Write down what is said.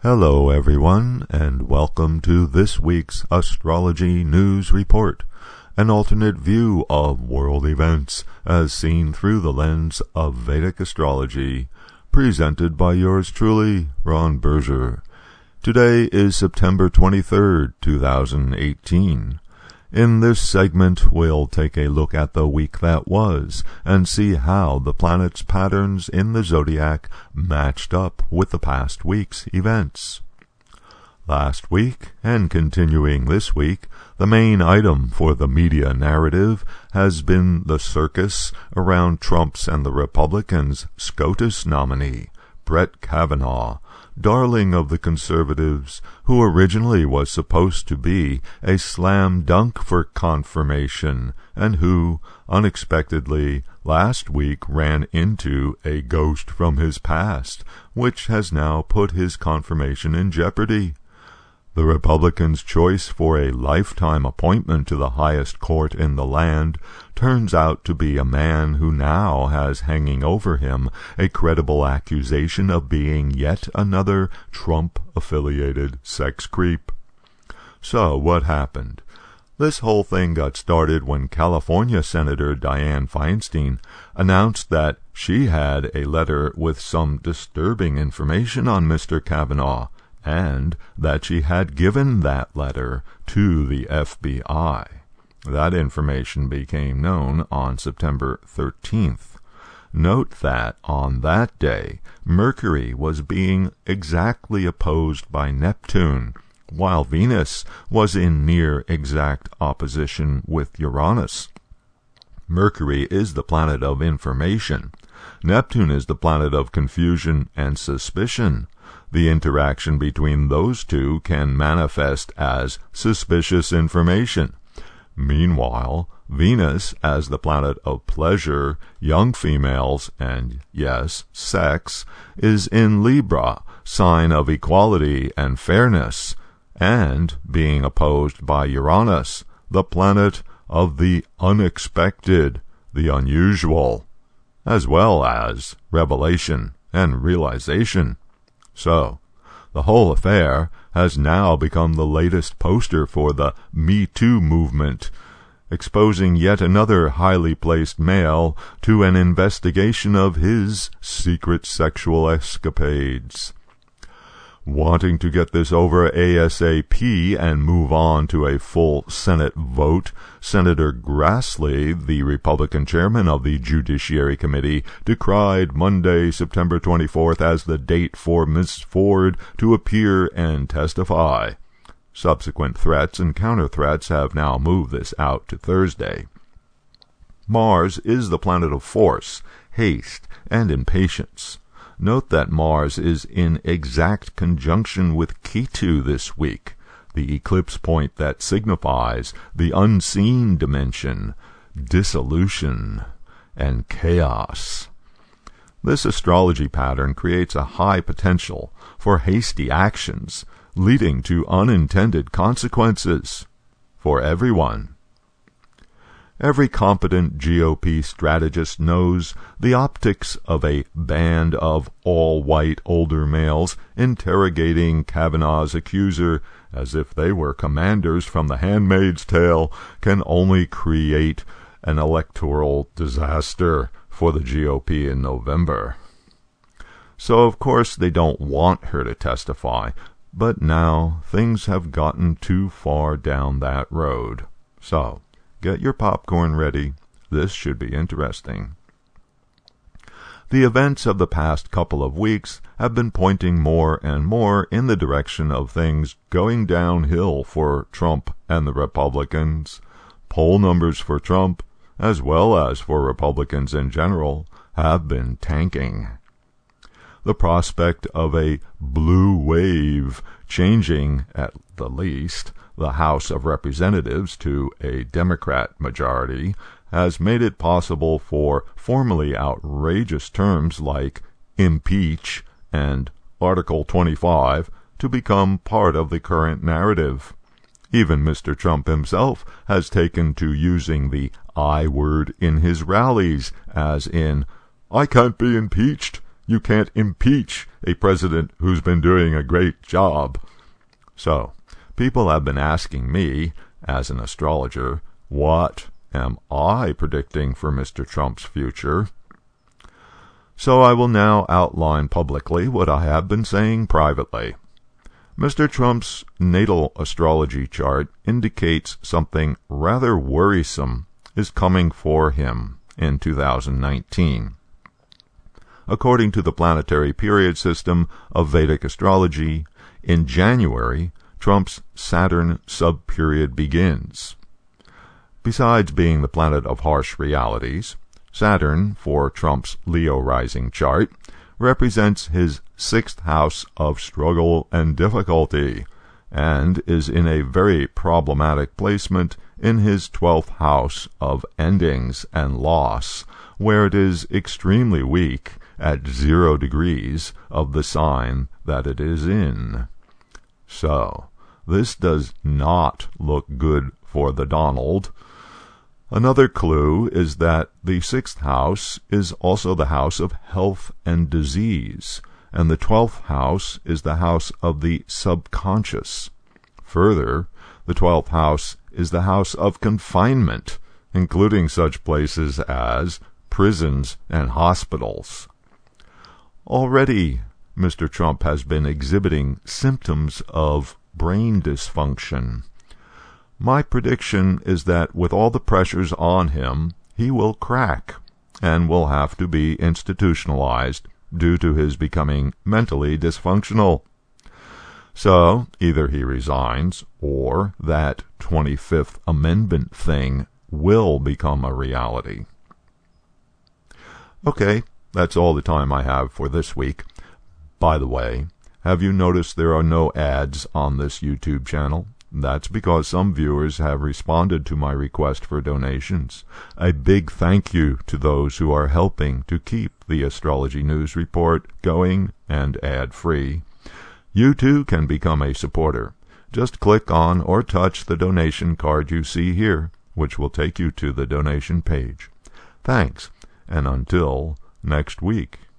Hello everyone, and welcome to this week's Astrology News Report, an alternate view of world events as seen through the lens of Vedic astrology, presented by yours truly, Ron Berger. Today is September 23rd, 2018. In this segment, we'll take a look at the week that was and see how the planets' patterns in the zodiac matched up with the past week's events. Last week, and continuing this week, the main item for the media narrative has been the circus around Trump's and the Republicans' SCOTUS nominee, Brett Kavanaugh, darling of the conservatives, who originally was supposed to be a slam dunk for confirmation, and who, unexpectedly, last week ran into a ghost from his past, which has now put his confirmation in jeopardy. The Republicans' choice for a lifetime appointment to the highest court in the land turns out to be a man who now has hanging over him a credible accusation of being yet another Trump-affiliated sex creep. So, what happened? This whole thing got started when California Senator Dianne Feinstein announced that she had a letter with some disturbing information on Mr. Kavanaugh, and that she had given that letter to the FBI. That information became known on September 13th. Note that on that day, Mercury was being exactly opposed by Neptune, while Venus was in near exact opposition with Uranus. Mercury is the planet of information. Neptune is the planet of confusion and suspicion. The interaction between those two can manifest as suspicious information. Meanwhile, Venus, as the planet of pleasure, young females, and, yes, sex, is in Libra, sign of equality and fairness, and being opposed by Uranus, the planet of the unexpected, the unusual, as well as revelation and realization. So, the whole affair has now become the latest poster for the Me Too movement, exposing yet another highly placed male to an investigation of his secret sexual escapades. Wanting to get this over ASAP and move on to a full Senate vote, Senator Grassley, the Republican chairman of the Judiciary Committee, decried Monday, September 24th as the date for Ms. Ford to appear and testify. Subsequent threats and counter-threats have now moved this out to Thursday. Mars is the planet of force, haste, and impatience. Note that Mars is in exact conjunction with Ketu this week, the eclipse point that signifies the unseen dimension, dissolution, and chaos. This astrology pattern creates a high potential for hasty actions, leading to unintended consequences for everyone. Every competent GOP strategist knows the optics of a band of all-white older males interrogating Kavanaugh's accuser as if they were commanders from The Handmaid's Tale can only create an electoral disaster for the GOP in November. So, of course, they don't want her to testify, but now things have gotten too far down that road. So, get your popcorn ready. This should be interesting. The events of the past couple of weeks have been pointing more and more in the direction of things going downhill for Trump and the Republicans. Poll numbers for Trump, as well as for Republicans in general, have been tanking. The prospect of a blue wave changing, at the least, the House of Representatives to a Democrat majority has made it possible for formerly outrageous terms like impeach and Article 25 to become part of the current narrative. Even Mr. Trump himself has taken to using the I word in his rallies, as in, "I can't be impeached. You can't impeach a president who's been doing a great job. So, people have been asking me, as an astrologer, what am I predicting for Mr. Trump's future? So I will now outline publicly what I have been saying privately. Mr. Trump's natal astrology chart indicates something rather worrisome is coming for him in 2019. According to the planetary period system of Vedic astrology, in January, Trump's Saturn sub-period begins. Besides being the planet of harsh realities, Saturn, for Trump's Leo rising chart, represents his 6th house of struggle and difficulty, and is in a very problematic placement in his 12th house of endings and loss, where it is extremely weak at 0 degrees of the sign that it is in. So, this does not look good for the Donald. Another clue is that the 6th house is also the house of health and disease, and the 12th house is the house of the subconscious. Further, the 12th house is the house of confinement, including such places as prisons and hospitals. Already, Mr. Trump has been exhibiting symptoms of brain dysfunction. My prediction is that with all the pressures on him, he will crack and will have to be institutionalized due to his becoming mentally dysfunctional. So, either he resigns, or that 25th Amendment thing will become a reality. Okay, that's all the time I have for this week. By the way, have you noticed there are no ads on this YouTube channel? That's because some viewers have responded to my request for donations. A big thank you to those who are helping to keep the Astrology News Report going and ad-free. You too can become a supporter. Just click on or touch the donation card you see here, which will take you to the donation page. Thanks, and until next week.